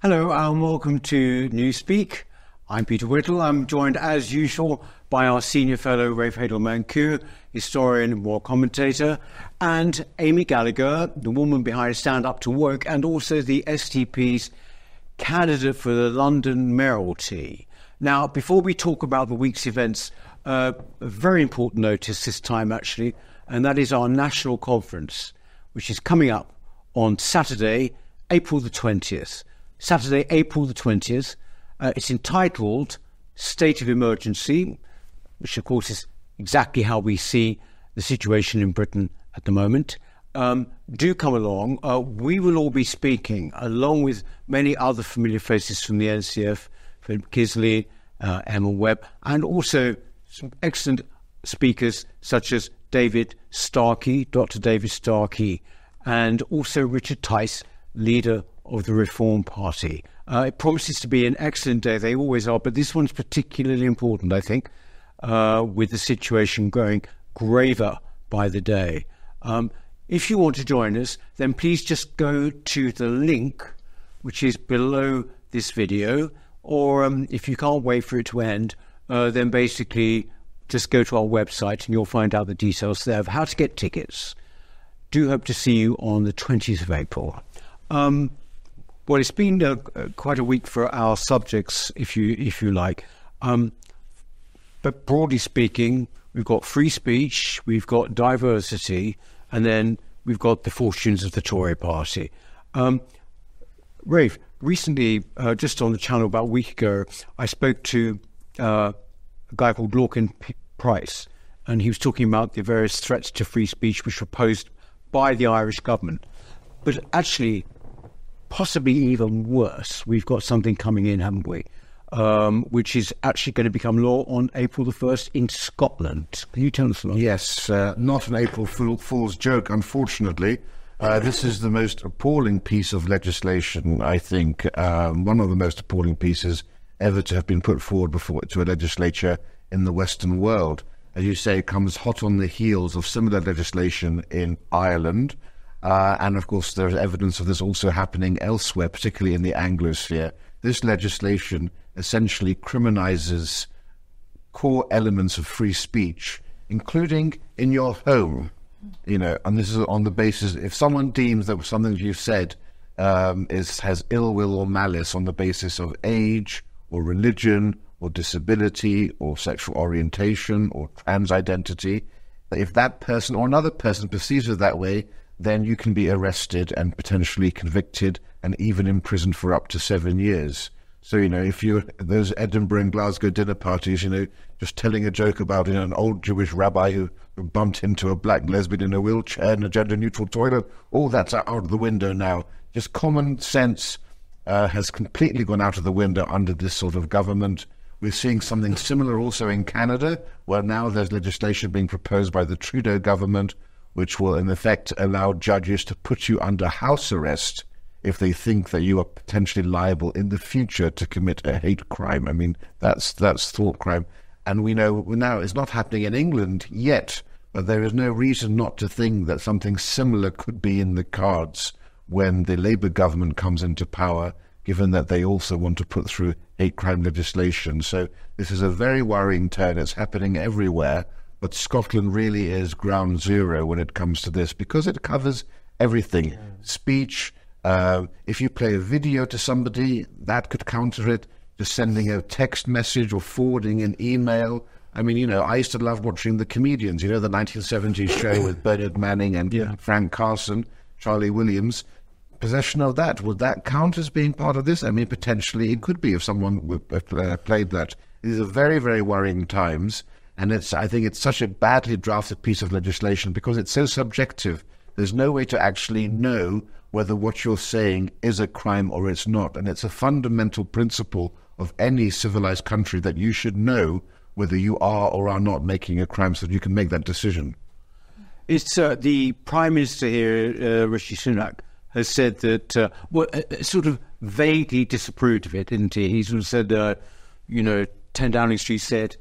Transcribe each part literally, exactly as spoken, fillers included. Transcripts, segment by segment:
Hello and welcome to Newspeak. I'm Peter Whittle. I'm joined as usual by our senior fellow Rafe Hadel-Mancour, historian, war commentator, and Amy Gallagher, the woman behind Stand Up to Work, and also the S D P's candidate for the London mayoralty. Now, before we talk about the week's events, uh, a very important notice this time actually, and that is our national conference, which is coming up on Saturday, April the twentieth. Saturday, April the twentieth. Uh, it's entitled State of Emergency, which of course is exactly how we see the situation in Britain at the moment. Um, do come along. Uh, we will all be speaking, along with many other familiar faces from the N C F, Philip Kisley, uh, Emma Webb, and also some excellent speakers such as David Starkey, Doctor David Starkey, and also Richard Tice, leader of the Reform Party. Uh, it promises to be an excellent day. They always are, but this one's particularly important, I think, uh, with the situation growing graver by the day. Um, if you want to join us, then please just go to the link, which is below this video, or um, if you can't wait for it to end, uh, then basically just go to our website and you'll find out the details there of how to get tickets. Do hope to see you on the twentieth of April. Um, Well, it's been uh, quite a week for our subjects, if you if you like. Um, but broadly speaking, we've got free speech, we've got diversity, and then we've got the fortunes of the Tory party. Um, Rafe, recently, uh, just on the channel about a week ago, I spoke to uh, a guy called Lorcan P- Price, and he was talking about the various threats to free speech which were posed by the Irish government. But actually, possibly even worse, we've got something coming in, haven't we? Um, which is actually going to become law on April the first in Scotland. Can you tell us about that? Yes, uh, not an April Fool, Fool's joke, unfortunately. Uh, this is the most appalling piece of legislation, I think, um, one of the most appalling pieces ever to have been put forward before to a legislature in the Western world. As you say, it comes hot on the heels of similar legislation in Ireland. Uh, and of course, there's evidence of this also happening elsewhere, particularly in the Anglosphere. This legislation essentially criminalizes core elements of free speech, including in your home. You know, and this is on the basis, if someone deems that something you've said um, is has ill will or malice on the basis of age or religion or disability or sexual orientation or trans identity, if that person or another person perceives it that way, then you can be arrested and potentially convicted and even imprisoned for up to seven years. So, you know, if you're those Edinburgh and Glasgow dinner parties, you know, just telling a joke about, you know, an old Jewish rabbi who bumped into a black lesbian in a wheelchair in a gender-neutral toilet, all that's out of the window now. Just common sense uh, has completely gone out of the window under this sort of government. We're seeing something similar also in Canada, where now there's legislation being proposed by the Trudeau government, which will in effect allow judges to put you under house arrest if they think that you are potentially liable in the future to commit a hate crime. I mean, that's that's thought crime. And we know now it's not happening in England yet, but there is no reason not to think that something similar could be in the cards when the Labour government comes into power, given that they also want to put through hate crime legislation. So this is a very worrying turn. It's happening everywhere. But Scotland really is ground zero when it comes to this, because it covers everything. Yeah. Speech, uh, if you play a video to somebody, that could counter it. Just sending a text message or forwarding an email. I mean, you know, I used to love watching The Comedians, you know, the nineteen seventies show with Bernard Manning and yeah. Frank Carson, Charlie Williams. Possession of that, would that count as being part of this? I mean, potentially it could be if someone uh, played that. These are very, very worrying times. And it's, I think it's such a badly drafted piece of legislation because it's so subjective. There's no way to actually know whether what you're saying is a crime or it's not. And it's a fundamental principle of any civilized country that you should know whether you are or are not making a crime so that you can make that decision. It's uh, the Prime Minister here, uh, Rishi Sunak, has said that, uh, well, uh, sort of vaguely disapproved of it, didn't he? He sort of said, uh, you know, ten Downing Street said,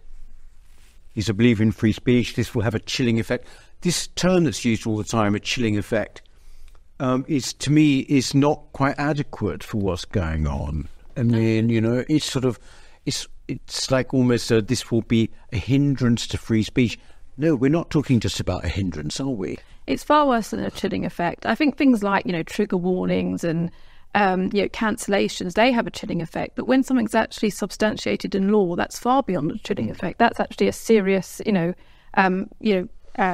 he's a believer in free speech. This will have a chilling effect. This term that's used all the time, a chilling effect, um, is, to me, is not quite adequate for what's going on. I mean, you know, it's sort of, it's it's like almost a, this will be a hindrance to free speech. No, we're not talking just about a hindrance, are we? It's far worse than a chilling effect. I think things like, you know, trigger warnings and, um, you know, cancellations, they have a chilling effect. But when something's actually substantiated in law, that's far beyond a chilling effect. That's actually a serious, you know, um, you know, uh,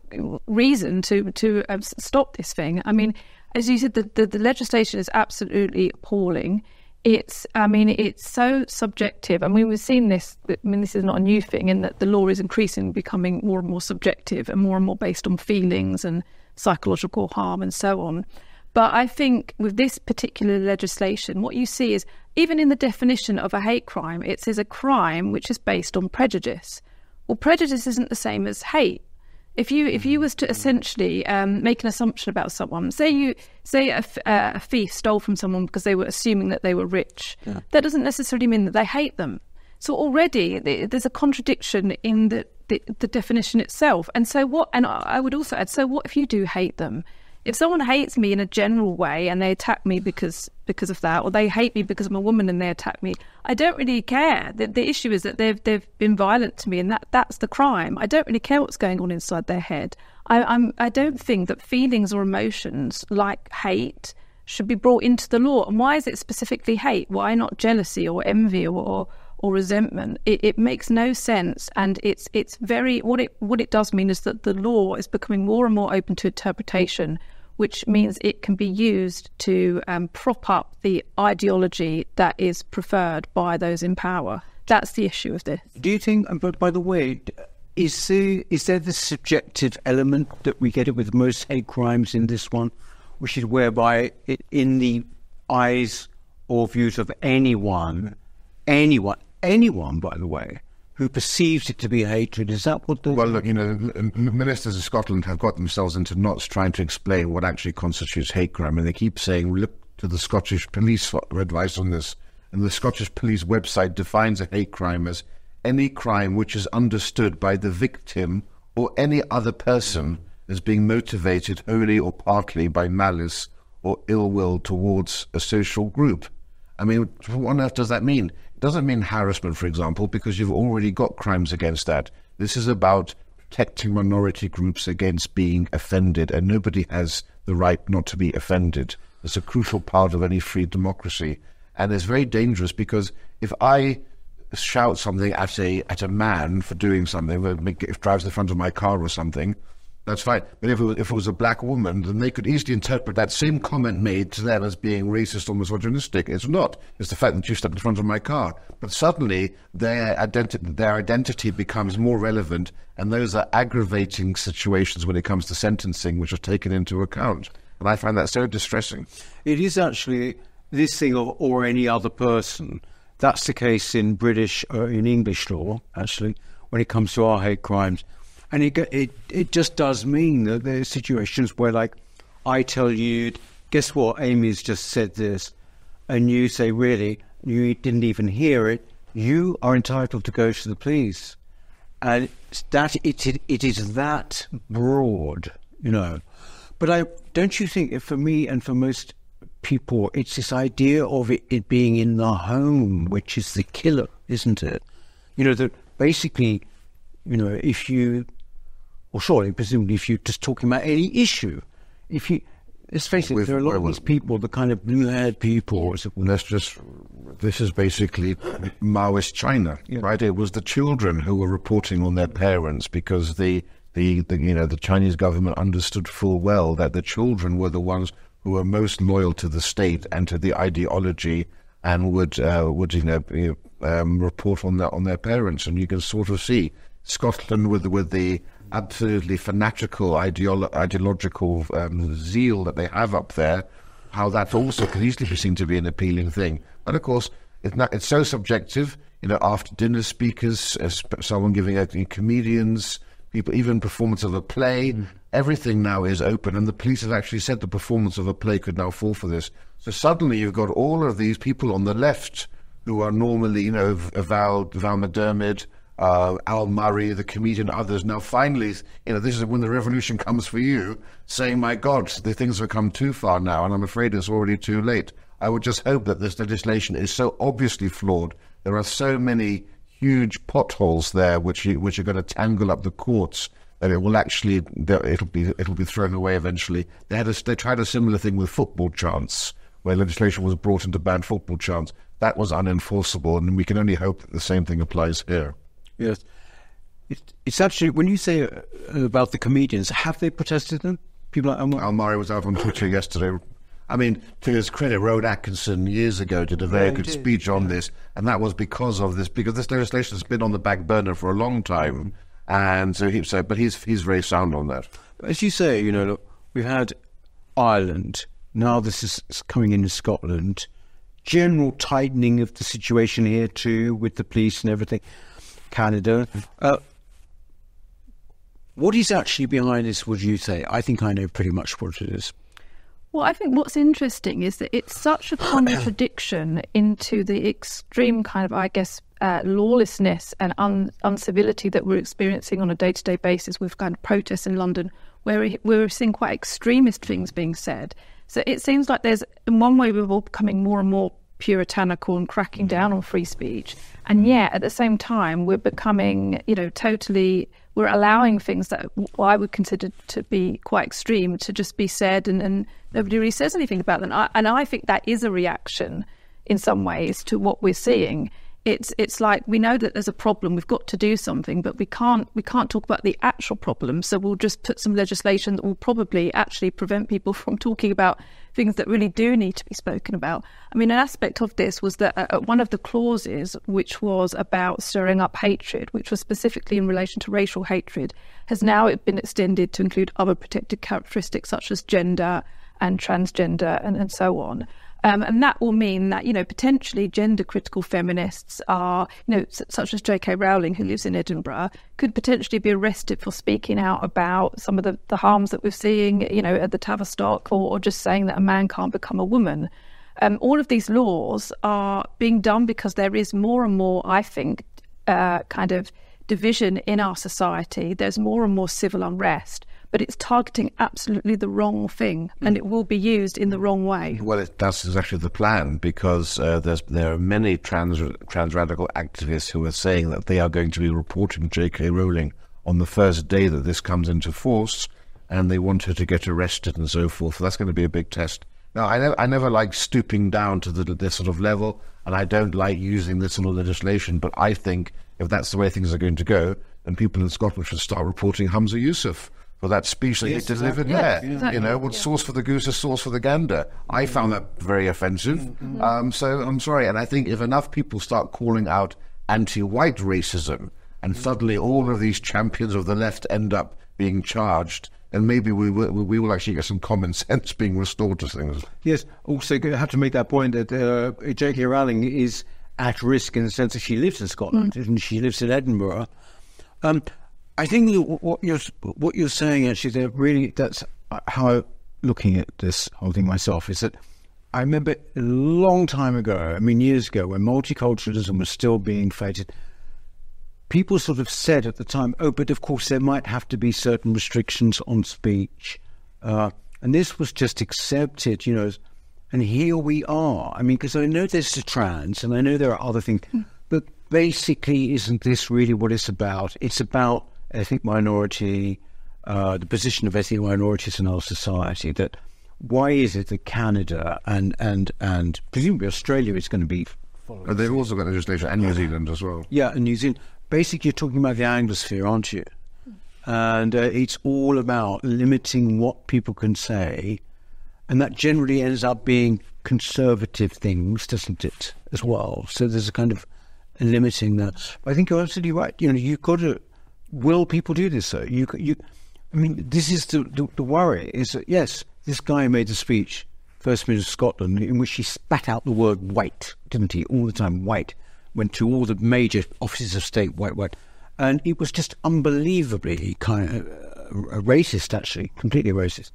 reason to to um, stop this thing. I mean, as you said, the, the, the legislation is absolutely appalling. It's, I mean, it's so subjective. I mean, we've seen this, I mean, this is not a new thing in that the law is increasingly becoming more and more subjective and more and more based on feelings and psychological harm and so on. But I think with this particular legislation, what you see is, even in the definition of a hate crime, it says a crime which is based on prejudice. Well, prejudice isn't the same as hate. If you if you was to essentially um, make an assumption about someone, say you say a, uh, a thief stole from someone because they were assuming that they were rich, yeah. that doesn't necessarily mean that they hate them. So already there's a contradiction in the, the the definition itself. And so what? And I would also add, so what if you do hate them? If someone hates me in a general way and they attack me because because of that, or they hate me because I'm a woman and they attack me, I don't really care. The, the issue is that they've they've been violent to me, and that, that's the crime. I don't really care what's going on inside their head. I, I'm I don't think that feelings or emotions like hate should be brought into the law. And why is it specifically hate? Why not jealousy or envy or or, or resentment? It, it makes no sense, and it's it's very what it what it does mean is that the law is becoming more and more open to interpretation, which means it can be used to um, prop up the ideology that is preferred by those in power. That's the issue of this. Do you think, but by the way, is there, is there the subjective element that we get it with most hate crimes in this one, which is whereby it, in the eyes or views of anyone, anyone, anyone, by the way, who perceives it to be hatred, is that what the... Well, look, you know, ministers of Scotland have got themselves into knots trying to explain what actually constitutes hate crime, and they keep saying, look to the Scottish police for advice on this, and the Scottish police website defines a hate crime as any crime which is understood by the victim or any other person as being motivated wholly or partly by malice or ill will towards a social group. I mean, what on earth does that mean? It doesn't mean harassment, for example, because you've already got crimes against that. This is about protecting minority groups against being offended, and nobody has the right not to be offended. It's a crucial part of any free democracy. And it's very dangerous, because if I shout something at a at a man for doing something, if it drives the front of my car or something, that's fine. But if it, was, if it was a black woman, then they could easily interpret that same comment made to them as being racist or misogynistic. It's not. It's the fact that you stepped in front of my car. But suddenly their identity, their identity becomes more relevant, and those are aggravating situations when it comes to sentencing, which are taken into account. And I find that so distressing. It is actually this thing of or any other person. That's the case in British or in English law, actually, when it comes to our hate crimes. And it, it it just does mean that there's situations where, like, I tell you, guess what, Amy's just said this, and you say, really, you didn't even hear it, you are entitled to go to the police. And that it, it, it is that broad, you know. But I don't you think, for me and for most people, it's this idea of it, it being in the home, which is the killer, isn't it? You know, that basically, you know, if you... Well, surely, presumably, if you're just talking about any issue, if you, let's face it, With, there are a lot of these people, the kind of blue-haired people. Let's just, this is basically Maoist China, yeah. right? It was the children who were reporting on their parents because the, the, the, you know, the Chinese government understood full well that the children were the ones who were most loyal to the state and to the ideology, and would, uh, would you know, um, report on their on their parents. And you can sort of see Scotland with with the absolutely fanatical ideolo ideological um, zeal that they have up there, how that also can easily be seen to be an appealing thing. And of course, it's, not, it's so subjective. You know, after dinner speakers, uh, someone giving out, comedians, people, even performance of a play, mm. everything now is open. And the police have actually said the performance of a play could now fall for this. So suddenly you've got all of these people on the left who are normally, you know, Val, Val McDermid, uh, Al Murray, the comedian, others. Now, finally, you know, this is when the revolution comes for you, saying, my God, the things have come too far now, and I'm afraid it's already too late. I would just hope that this legislation is so obviously flawed. There are so many huge potholes there which which are going to tangle up the courts that it will actually it'll be it'll be thrown away eventually. They had a, they tried a similar thing with football chants, where legislation was brought in to ban football chants. That was unenforceable, and we can only hope that the same thing applies here. Yes, it, it's actually when you say uh, about the comedians, have they protested them? People like Al Murray was out on Twitter yesterday. I mean, to his credit, Rowan Atkinson years ago did a very Yeah, good did, speech on yeah. this, and that was because of this, because this legislation has been on the back burner for a long time, and so he so, but he's he's very sound on that. As you say, you know, look, we've had Ireland. Now this is coming into Scotland. General tightening of the situation here too, with the police and everything. Canada. Uh, what is actually behind this? Would you say? I think I know pretty much what it is. Well, I think what's interesting is that it's such a contradiction into the extreme kind of, I guess, uh, lawlessness and un- uncivility that we're experiencing on a day-to-day basis with kind of protests in London, where we- we're seeing quite extremist things being said. So it seems like there's, in one way, we're all becoming more and more puritanical and cracking down on free speech. And yet, at the same time, we're becoming, you know, totally... we're allowing things that I would consider to be quite extreme to just be said, and, and nobody really says anything about them. I, and I think that is a reaction in some ways to what we're seeing. It's it's like we know that there's a problem, we've got to do something, but we can't we can't talk about the actual problem. So we'll just put some legislation that will probably actually prevent people from talking about things that really do need to be spoken about. I mean, an aspect of this was that uh, one of the clauses, which was about stirring up hatred, which was specifically in relation to racial hatred, has now been extended to include other protected characteristics such as gender and transgender and, and so on. Um, and that will mean that, you know, potentially gender-critical feminists are, you know, s- such as J K Rowling, who lives in Edinburgh, could potentially be arrested for speaking out about some of the, the harms that we're seeing, you know, at the Tavistock, or, or just saying that a man can't become a woman. Um, all of these laws are being done because there is more and more, I think, uh, kind of division in our society. There's more and more civil unrest, but it's targeting absolutely the wrong thing, and it will be used in the wrong way. Well, it, that's exactly the plan, because uh, there's there are many trans trans radical activists who are saying that they are going to be reporting J K Rowling on the first day that this comes into force, and they want her to get arrested and so forth. So that's going to be a big test. Now, I never, I never like stooping down to the, this sort of level, and I don't like using this sort of legislation, but I think if that's the way things are going to go, then people in Scotland should start reporting Humza Yousaf for that speech that Yes, he delivered exactly. there. Yeah, exactly. You know, what's Yeah. sauce for the goose is sauce for the gander. I found that very offensive. Mm-hmm. Um, so I'm sorry. And I think if enough people start calling out anti-white racism, and suddenly all of these champions of the left end up being charged, and maybe we will, we will actually get some common sense being restored to things. Yes, also I have to make that point that uh, J K Rowling is at risk in the sense that she lives in Scotland Mm. and she lives in Edinburgh. Um, I think that what you're what you're saying actually, that really that's how looking at this whole thing myself is that I remember a long time ago, I mean years ago, when multiculturalism was still being feted, people sort of said at the time, oh, but of course there might have to be certain restrictions on speech. Uh, and this was just accepted, you know, and here we are. I mean, because I know there's the trans and I know there are other things, mm. but basically isn't this really what it's about? It's about ethnic minority, uh, the position of ethnic minorities in our society. That why is it that Canada and, and, and presumably Australia is going to be following? Uh, they've also got legislation, and New Zealand as well. Yeah, and New Zealand. Basically, you're talking about the Anglosphere, aren't you? And uh, it's all about limiting what people can say, and that generally ends up being conservative things, doesn't it, as well? So there's a kind of limiting that. But I think you're absolutely right. You know, you've got to will people do this? Though you, you, I mean, this is the, the the worry is that yes, this guy made a speech, First Minister of Scotland, in which he spat out the word white, didn't he? All the time, white. Went to all the major offices of state, white, white. And it was just unbelievably kind of uh, racist, actually, completely racist.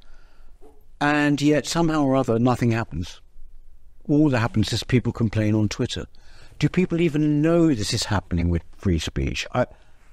And yet, somehow or other, nothing happens. All that happens is people complain on Twitter. do people even know this is happening with free speech? I,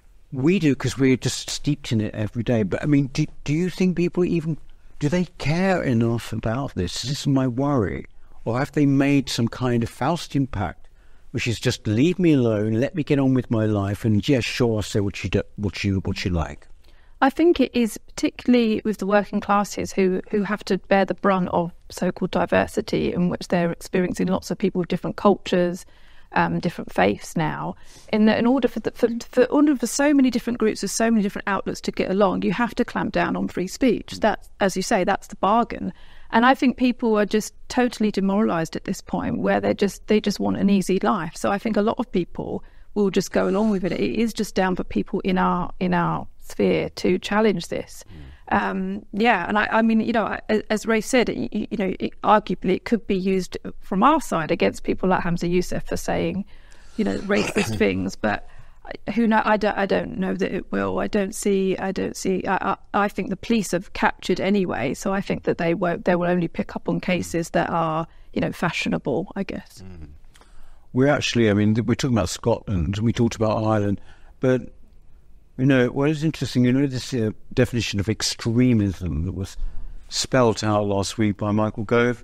we do, because we're just steeped in it every day. But I mean, do, do you think people even, do they care enough about this? This is my worry. Or have they made some kind of Faustian pact, which is just leave me alone, let me get on with my life, and yes, sure, I'll say what you do, what you what you like. I think it is particularly with the working classes who who have to bear the brunt of so-called diversity, in which they're experiencing lots of people with different cultures, um, different faiths now. In that, in order for, the, for for order for so many different groups with so many different outlets to get along, you have to clamp down on free speech. That, as you say, that's the bargain. And I think people are just totally demoralised at this point, where they just they just want an easy life. So I think a lot of people will just go along with it. It is just down for people in our in our sphere to challenge this. Mm. Um, yeah, and I, I mean, you know, as Ray said, you, you know, it, arguably it could be used from our side against people like Hamza Youssef for saying, you know, racist things, but. Who know? I don't. I don't know that it will. I don't see. I don't see. I, I, I think the police have captured anyway. So I think that they won't. They will only pick up on cases that are, you know, fashionable, I guess. Mm. We're actually. I mean, we're talking about Scotland, and we talked about Ireland, but you know what is interesting. You know, this uh, definition of extremism that was spelt out last week by Michael Gove.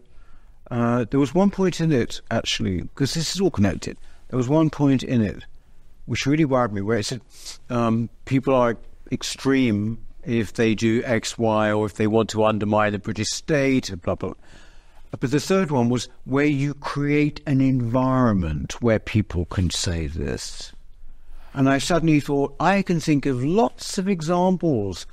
Uh, there was one point in it actually, because this is all connected. There was one point in it which really worried me, where it said um, people are extreme if they do X, Y, or if they want to undermine the British state, blah, blah. But the third one was where you create an environment where people can say this. And I suddenly thought, I can think of lots of examples.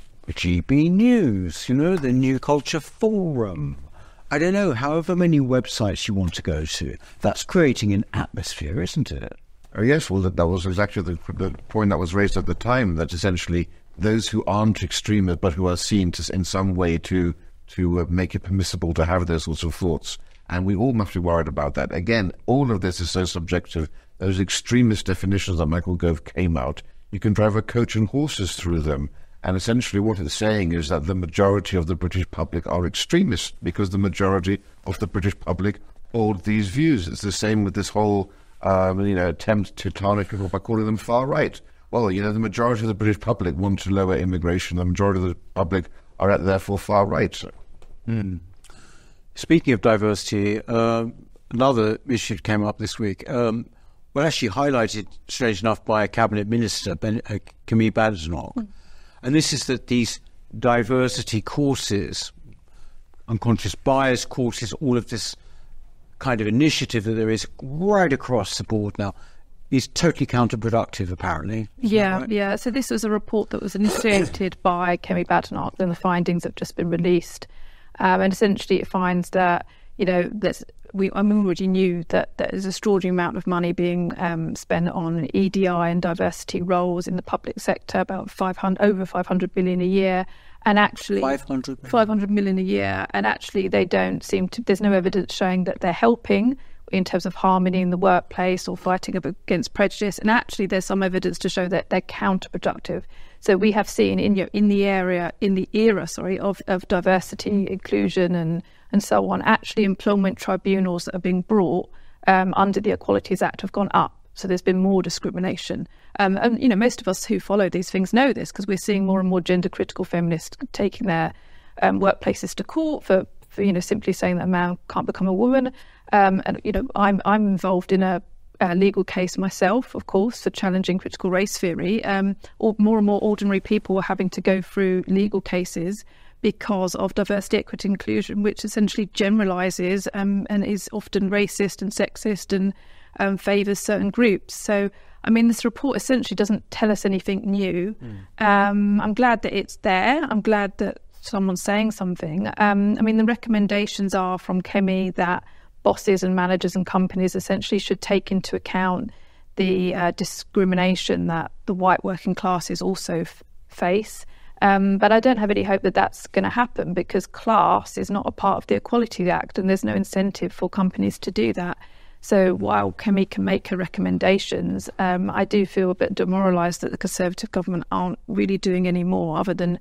G B News, you know, the New Culture Forum. I don't know, however many websites you want to go to. That's creating an atmosphere, isn't it? Oh, yes, well, that, that was exactly the, the point that was raised at the time, that essentially those who aren't extremists but who are seen to, in some way to to uh, make it permissible to have those sorts of thoughts. And we all must be worried about that. Again, all of this is so subjective. Those extremist definitions that Michael Gove came out, you can drive a coach and horses through them. And essentially what it's saying is that the majority of the British public are extremists because the majority of the British public hold these views. It's the same with this whole... Um, you know, attempt to tarnish people by calling them far right. Well, you know, the majority of the British public want to lower immigration. The majority of the public are at, therefore far right. Mm. Speaking of diversity, uh, another issue came up this week. Um, well, actually highlighted, strange enough, by a cabinet minister, ben, uh, Camille Badenoch. Mm. And this is that these diversity courses, unconscious bias courses, all of this kind of initiative that there is right across the board now is totally counterproductive, apparently. Yeah, right? yeah. So this was a report that was initiated by Kemi Badenoch, and the findings have just been released. Um, and essentially it finds that, you know, there's, we, I mean, we already knew that there's an extraordinary amount of money being um, spent on E D I and diversity roles in the public sector, about five hundred, over five hundred billion a year. And actually, five hundred million. five hundred million a year. And actually, they don't seem to, there's no evidence showing that they're helping in terms of harmony in the workplace or fighting against prejudice. And actually, there's some evidence to show that they're counterproductive. So we have seen in your, in the area, in the era, sorry, of, of diversity, inclusion, and, and so on, actually employment tribunals that are being brought um, under the Equalities Act have gone up. So there's been more discrimination. Um, and, you know, most of us who follow these things know this because we're seeing more and more gender-critical feminists taking their um, workplaces to court for, for, you know, simply saying that a man can't become a woman. Um, and, you know, I'm I'm involved in a, a legal case myself, of course, for challenging critical race theory. Um, or more and more ordinary people are having to go through legal cases because of diversity, equity, inclusion, which essentially generalises um, and is often racist and sexist and Um, favours certain groups. So, I mean, this report essentially doesn't tell us anything new. Mm. Um, I'm glad that it's there. I'm glad that someone's saying something. Um, I mean, the recommendations are from Kemi that bosses and managers and companies essentially should take into account the uh, discrimination that the white working classes also f- face. Um, but I don't have any hope that that's going to happen because class is not a part of the Equality Act and there's no incentive for companies to do that. So while Kemi can make her recommendations, um, I do feel a bit demoralised that the Conservative government aren't really doing any more other than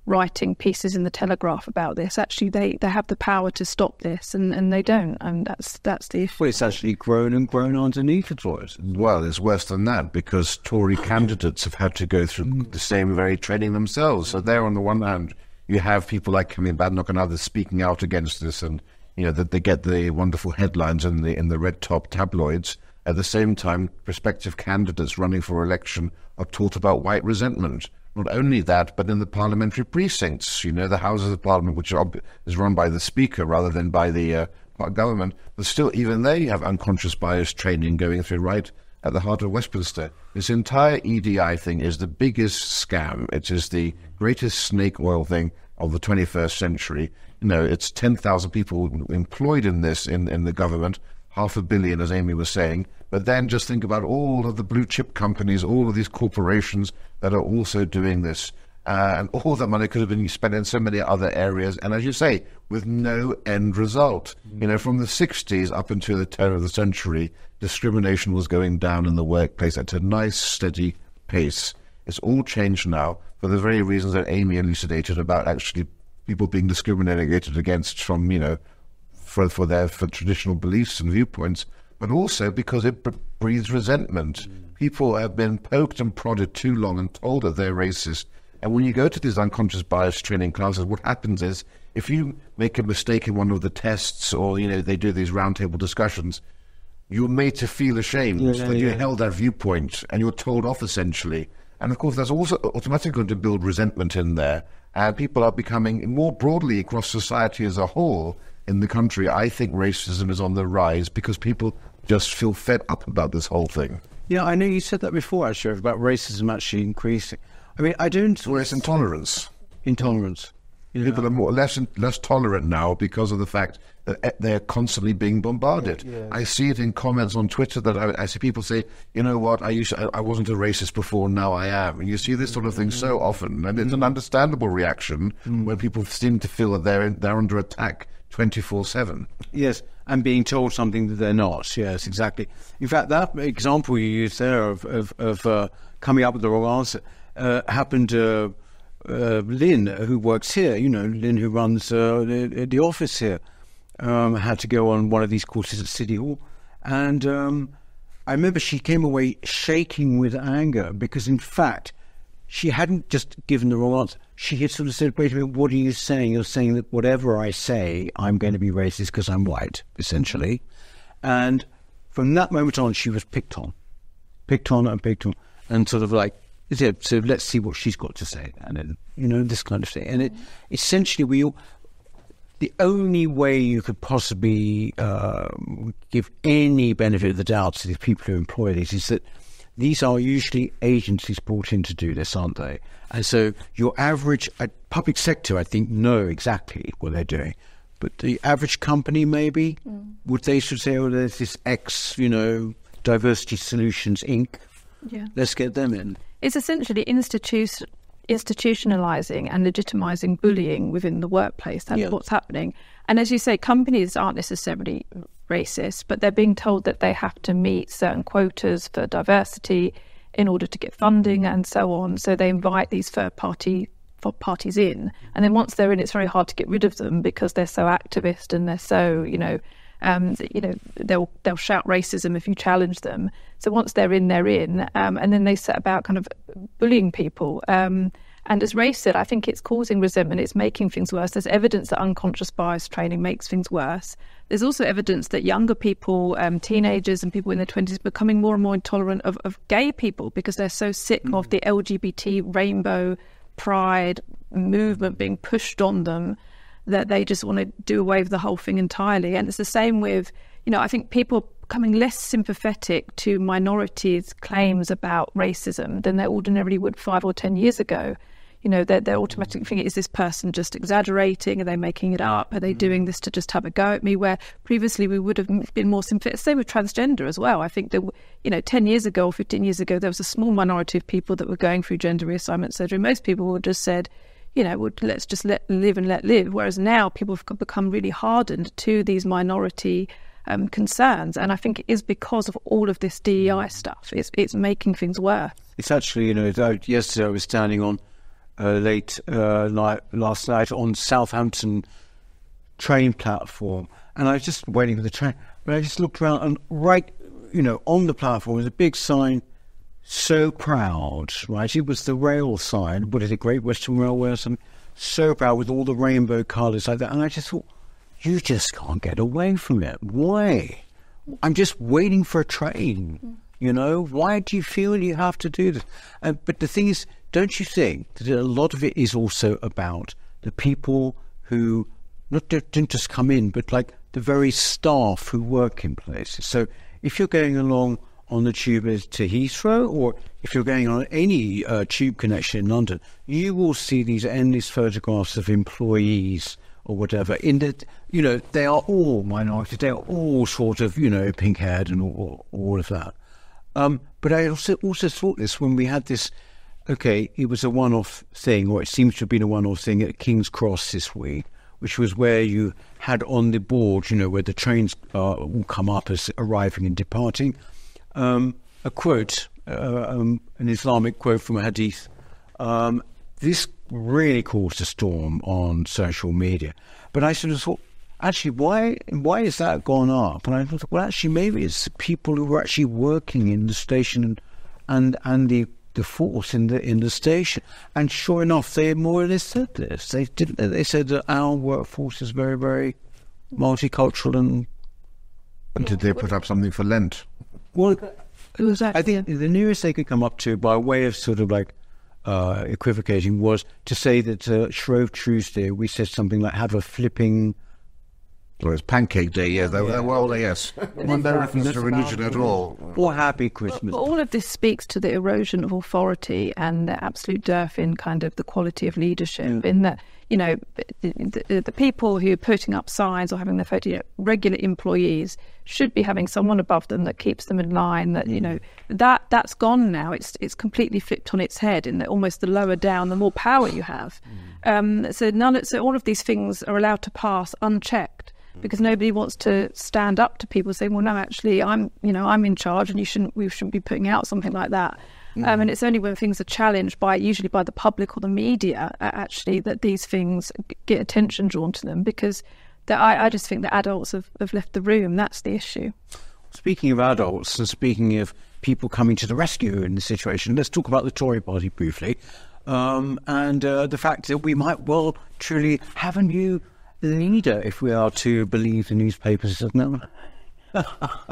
writing pieces in the Telegraph about this. Actually, they, they have the power to stop this, and, and they don't, and that's that's the issue. Well, it's actually grown and grown underneath it, Tories. Well, it's worse than that, because Tory candidates have had to go through the same very training themselves. So there, on the one hand, you have people like Camille Badenoch and others speaking out against this, and you know that they get the wonderful headlines in the in the red top tabloids. At the same time, prospective candidates running for election are taught about white resentment. Not only that, but in the parliamentary precincts, you know, the Houses of Parliament, which are, is run by the Speaker rather than by the uh, government, but still, even they have unconscious bias training going through right at the heart of Westminster. This entire E D I thing is the biggest scam. It is the greatest snake oil thing of the twenty-first century. You know, it's ten thousand people employed in this in, in the government, half a billion, as Amy was saying. But then just think about all of the blue chip companies, all of these corporations that are also doing this. Uh, and all that money could have been spent in so many other areas. And as you say, with no end result. Mm. You know, from the sixties up until the turn of the century, discrimination was going down in the workplace at a nice, steady pace. It's all changed now for the very reasons that Amy elucidated about actually people being discriminated against from, you know, for, for their for traditional beliefs and viewpoints, but also because it b- breeds resentment. Mm. People have been poked and prodded too long and told that they're racist. And when you go to these unconscious bias training classes, what happens is, if you make a mistake in one of the tests, or, you know, they do these roundtable discussions, you're made to feel ashamed yeah, yeah, that you yeah. held that viewpoint, and you're told off, essentially. And, of course, that's also automatically going to build resentment in there. And people are becoming, more broadly across society as a whole in the country, I think racism is on the rise because people just feel fed up about this whole thing. Yeah, I know you said that before, actually, about racism actually increasing. I mean, I don't... Well, it's intolerance. Intolerance. You know? People are more less less tolerant now because of the fact that they're constantly being bombarded. Yeah, yeah. I see it in comments on Twitter that I, I see people say, you know what, I used to, I, I wasn't a racist before, now I am. And you see this sort of thing so often, and it's an understandable reaction mm. when people seem to feel that they're, they're under attack twenty-four seven. Yes, and being told something that they're not. Yes, exactly. In fact, that example you used there of, of, of uh, coming up with the wrong answer uh, happened to uh, Lynn, who works here, you know, Lynn who runs uh, the, the office here, um, had to go on one of these courses at City Hall. And um, I remember she came away shaking with anger because, in fact, she hadn't just given the wrong answer. She had sort of said, wait a minute, what are you saying? You're saying that whatever I say, I'm going to be racist because I'm white, essentially. And from that moment on, she was picked on. Picked on and picked on. And sort of like, yeah, so let's see what she's got to say. And, then, you know, this kind of thing. And it essentially, we all... The only way you could possibly uh, give any benefit of the doubt to the people who employ these is that these are usually agencies brought in to do this, aren't they? And so your average uh, public sector, I think, know exactly what they're doing. But the average company, maybe, mm. would they should say, oh, there's this X, you know, Diversity Solutions, Incorporated. Yeah. Let's get them in. It's essentially institu- institutionalizing and legitimizing bullying within the workplace. That's yeah. what's happening. And as you say, companies aren't necessarily racist, but they're being told that they have to meet certain quotas for diversity in order to get funding and so on. So they invite these third party parties in, and then once they're in, it's very hard to get rid of them because they're so activist and they're so, you know, um, you know, they'll they'll shout racism if you challenge them. So once they're in, they're in, um, and then they set about kind of bullying people. Um, And as Ray said, I think it's causing resentment. It's making things worse. There's evidence that unconscious bias training makes things worse. There's also evidence that younger people, um, teenagers and people in their twenties, are becoming more and more intolerant of, of gay people because they're so sick mm. of the L G B T rainbow pride movement being pushed on them that they just want to do away with the whole thing entirely. And it's the same with, you know, I think people becoming less sympathetic to minorities' claims about racism than they ordinarily would five or ten years ago. You know, they're, they're automatically thinking, is this person just exaggerating? Are they making it up? Are they doing this to just have a go at me? Where previously we would have been more sympathetic. Same with transgender as well. I think that, you know, ten years ago or fifteen years ago, there was a small minority of people that were going through gender reassignment surgery. Most people would have just said, you know, well, let's just let live and let live. Whereas now people have become really hardened to these minority um, concerns. And I think it is because of all of this D E I stuff. It's, it's making things worse. It's actually, you know, yesterday I was standing on uh, late uh, night, last night on Southampton train platform, and I was just waiting for the train. But I just looked around, and right, you know, on the platform was a big sign, "So proud," right? It was the rail sign. What is it, Great Western Railway or something? So proud, with all the rainbow colours like that. And I just thought, you just can't get away from it. Why? I'm just waiting for a train. You know, why do you feel you have to do this? Uh, but the thing is, don't you think that a lot of it is also about the people who not didn't just come in, but like the very staff who work in places. So if you're going along on the tube to Heathrow, or if you're going on any uh, tube connection in London, you will see these endless photographs of employees or whatever. In that, you know, they are all minorities. They are all sort of, you know, pink-haired and all, all of that. Um, but I also also thought this when we had this. Okay, it was a one-off thing, or it seems to have been a one-off thing at King's Cross this week, which was where you had on the board, you know, where the trains uh, all come up as arriving and departing, um, a quote, uh, um, an Islamic quote from a hadith. Um, this really caused a storm on social media. But I sort of thought, actually, why why has that gone up? And I thought, well, actually, maybe it's people who were actually working in the station and and, and the the force in the in the station. And sure enough, they more or less said this. They didn't. They said that our workforce is very, very multicultural. And, and did they put up something for Lent? Well, It was I think actually, the nearest they could come up to, by way of sort of like uh, equivocating, was to say that uh, Shrove Tuesday we said something like "have a flipping." Well, it's Pancake Day, yeah. They, yeah. Well, yes. One no reference to religion at all. Or Happy Christmas. But all of this speaks to the erosion of authority and the absolute dearth in kind of the quality of leadership. Mm. In that, you know, the, the, the people who are putting up signs or having their photo, you know, regular employees should be having someone above them that keeps them in line. That, you know, that that's gone now. It's it's completely flipped on its head. In that, almost the lower down, the more power you have. Mm. Um, so none. So all of these things are allowed to pass unchecked, because nobody wants to stand up to people saying, well, no, actually, I'm, you know, I'm in charge, and you shouldn't, we shouldn't be putting out something like that. Mm. Um, and it's only when things are challenged by, usually by the public or the media, uh, actually, that these things get attention drawn to them, because I, I just think that adults have, have left the room. That's the issue. Speaking of adults, and speaking of people coming to the rescue in this situation, let's talk about the Tory party briefly, um, and uh, the fact that we might well truly have a new leader, if we are to believe the newspapers, isn't it?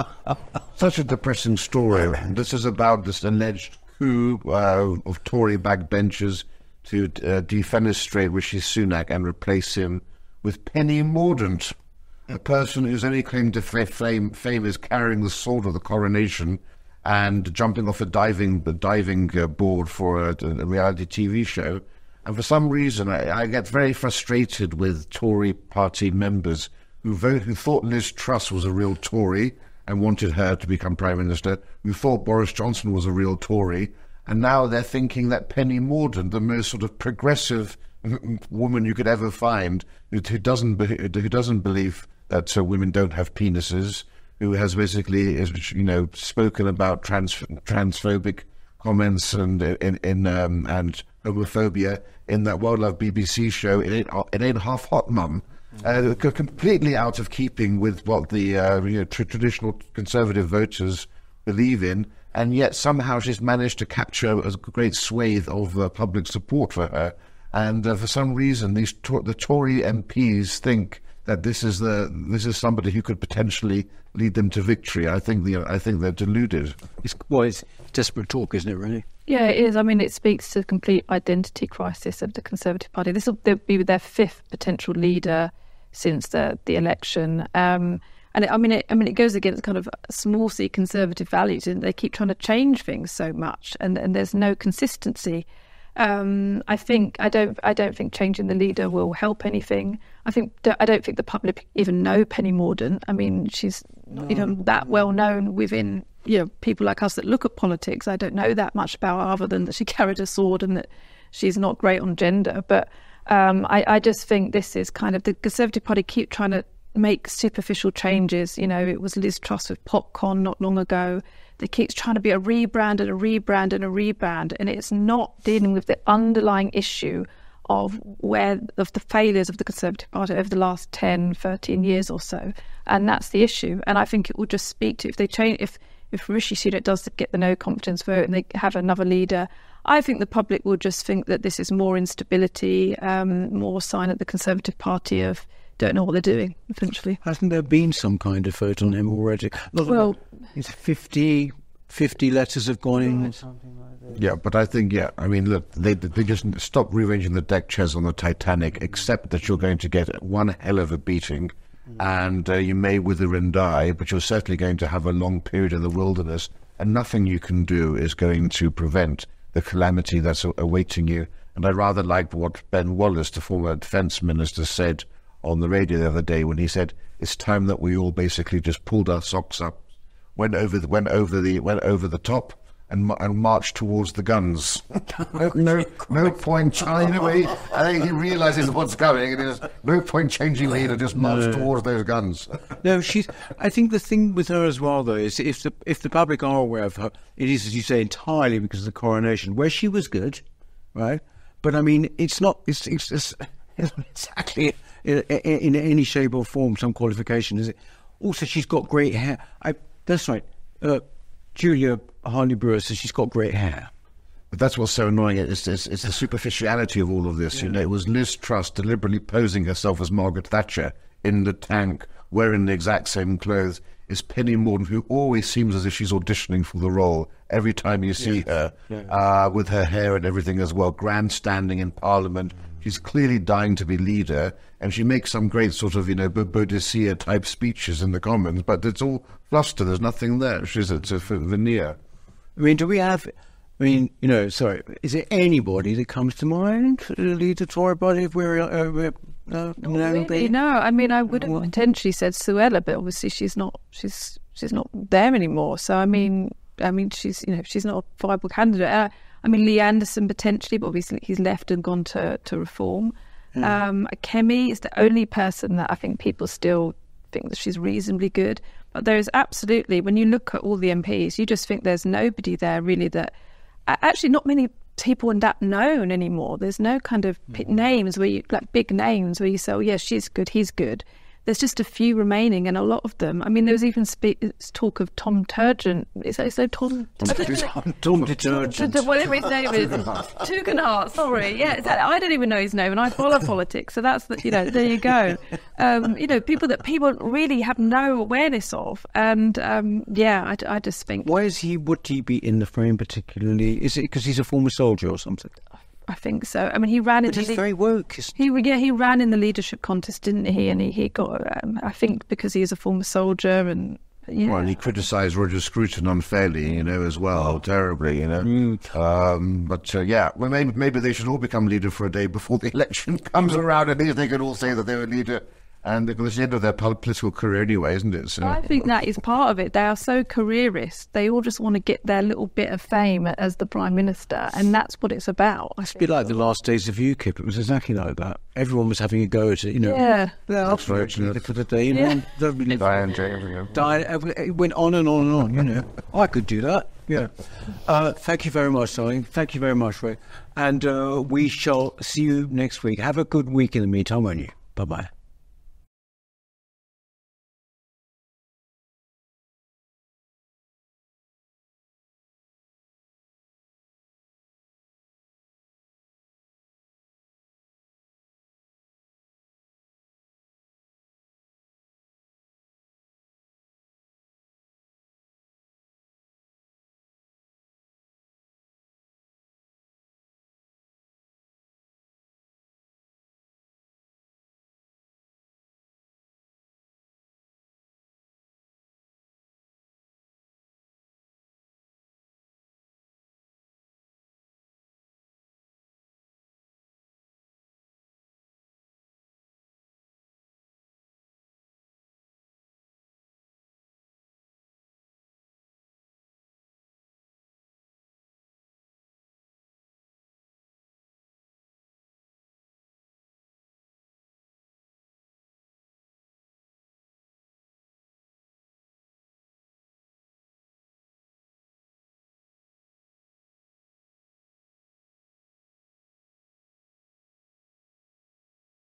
Such a depressing story. This is about this alleged coup uh, of Tory backbenchers to uh, defenestrate Rishi Sunak and replace him with Penny Mordaunt, a person whose only claim to fame, fame is carrying the sword of the coronation and jumping off a diving the diving uh, board for a, a reality T V show. And for some reason, I, I get very frustrated with Tory party members who vote, who thought Liz Truss was a real Tory and wanted her to become Prime Minister, who thought Boris Johnson was a real Tory, and now they're thinking that Penny Mordaunt, the most sort of progressive woman you could ever find, who, who doesn't who doesn't believe that uh, women don't have penises, who has basically, you know, spoken about trans transphobic comments and in in um, and homophobia in that World Love B B C show. It ain't it ain't half hot, Mum. Uh, completely out of keeping with what the uh, you know, tr traditional conservative voters believe in, and yet somehow she's managed to capture a great swathe of uh, public support for her. And uh, for some reason, these to the Tory M Ps think that this is the this is somebody who could potentially lead them to victory. I think the I think they're deluded. It's, well, it's desperate talk, isn't it? Really. Yeah, it is. I mean, it speaks to the complete identity crisis of the Conservative Party. This will be their fifth potential leader since the the election, um, and it, I mean, it, I mean, it goes against kind of small c conservative values, and they keep trying to change things so much, and, and there's no consistency. Um, I think I don't I don't think changing the leader will help anything. I think I don't think the public even know Penny Mordaunt. I mean, she's not even that well known within, you know, people like us that look at politics. I don't know that much about her other than that she carried a sword and that she's not great on gender. But um, I, I just think this is kind of the Conservative Party keep trying to make superficial changes. You know, it was Liz Truss with popcorn not long ago. That keeps trying to be a rebrand and a rebrand and a rebrand, and it's not dealing with the underlying issue of where of the failures of the Conservative Party over the last ten, thirteen years or so, and that's the issue. And I think it will just speak to if they change if if Rishi Sunak does get the no confidence vote and they have another leader, I think the public will just think that this is more instability, um, more sign of the Conservative Party of don't know what they're doing, essentially. Hasn't there been some kind of vote on him already? Well, it's fifty, fifty letters have gone in or something like that. Yeah, but I think, yeah, I mean, look, they they just stop rearranging the deck chairs on the Titanic, accept that you're going to get one hell of a beating, and uh, you may wither and die, but you're certainly going to have a long period in the wilderness, and nothing you can do is going to prevent the calamity that's awaiting you. And I rather liked what Ben Wallace, the former defence minister, said on the radio the other day when he said it's time that we all basically just pulled our socks up, went over the went over the went over the top, and and marched towards the guns. no, no, no point. Anyway, I think he realises what's going, and there's no point changing leader. Just march no. towards those guns. No, she's. I think the thing with her as well, though, is if the if the public are aware of her, it is, as you say, entirely because of the coronation, where she was good, right? But I mean, it's not. It's it's, it's, it's exactly. In, in any shape or form, some qualification, is it? Also, she's got great hair. I, that's right. Uh, Julia Hartley-Brewer says she's got great hair. But that's what's so annoying. It's, it's, it's the superficiality of all of this. Yeah. You know, it was Liz Truss deliberately posing herself as Margaret Thatcher in the tank, wearing the exact same clothes. Is Penny Mordaunt, who always seems as if she's auditioning for the role every time you see yeah. her, yeah. Uh, with her hair and everything as well, grandstanding in Parliament. Mm. She's clearly dying to be leader, and she makes some great sort of, you know, Boadicea type speeches in the Commons, but it's all fluster. There's nothing there. She's it's a veneer. I mean, do we have? I mean, you know, sorry, is there anybody that comes to mind to lead the Tory party if we're? Uh, we're uh, no, really, no, I mean, I would have potentially said Suella, but obviously she's not. She's she's not there anymore. So I mean, I mean, she's you know she's not a viable candidate. Uh, I mean, Lee Anderson potentially, but obviously he's left and gone to, to Reform. Mm. Um, Kemi is the only person that I think people still think that she's reasonably good. But there is absolutely, when you look at all the M Ps, you just think there's nobody there really that, actually not many people are that known anymore. There's no kind of mm. names where you, like big names where you say, oh yeah, she's good, he's good. There's just a few remaining, and a lot of them. I mean, there was even spe- talk of Tom Turgeon. Is that, is that Tom? Tom, Tom Detergent. Whatever his name is, Tugendhat. Sorry, yeah, that, I don't even know his name, and I follow politics, so that's the, you know, there you go. Um, you know, people that people really have no awareness of, and um, yeah, I, I just think. Why is he? Would he be in the frame particularly? Is it because he's a former soldier or something? I think so. I mean, he ran but into. He's le- very woke. Isn't he? Yeah, he ran in the leadership contest, didn't he? And he, he got. Um, I think because he is a former soldier, and yeah. Well, and he criticised Roger Scruton unfairly, you know, as well, terribly, you know. Mm. Um, but uh, yeah, well, maybe maybe they should all become leader for a day before the election comes around, and they can all say that they were leader. And because it's the end of their political career anyway, isn't it? So. I think that is part of it. They are so careerist. They all just want to get their little bit of fame as the Prime Minister, and that's what it's about. It's a bit like the last days of UKIP. It was exactly like that. Everyone was having a go at it, you know. Yeah. Yeah, absolutely. For the day, you know. Yeah. Diane James. Diane, it went on and on and on, you know. I could do that, yeah. Uh, thank you very much, darling. Thank you very much, Ray. And uh, we shall see you next week. Have a good week in the meantime, won't you? Bye-bye.